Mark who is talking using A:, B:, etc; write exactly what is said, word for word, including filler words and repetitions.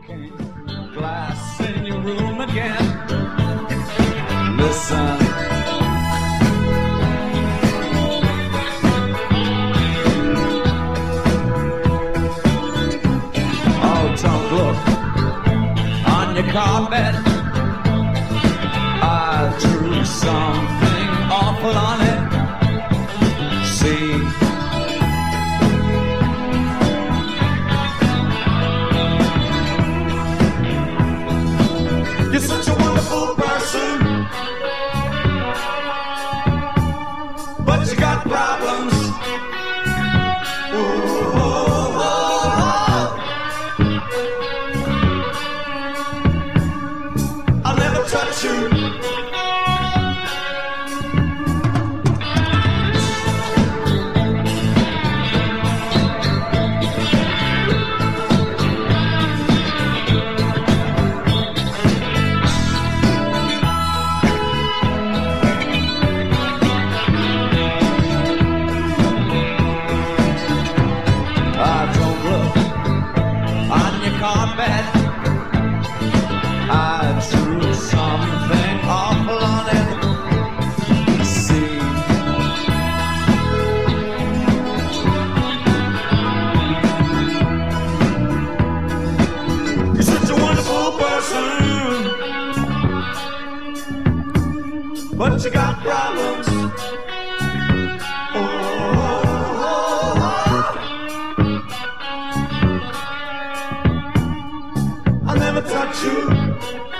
A: Glass in your room again. Listen. Oh, don't look on your carpet. I drew something awful on it. See. You're such a wonderful person, but you got problems. Ooh, oh, oh, oh. I'll never touch you. Carpet. I drew something awful on it. See, you're such a wonderful person, but you got problems. I'll never touch you.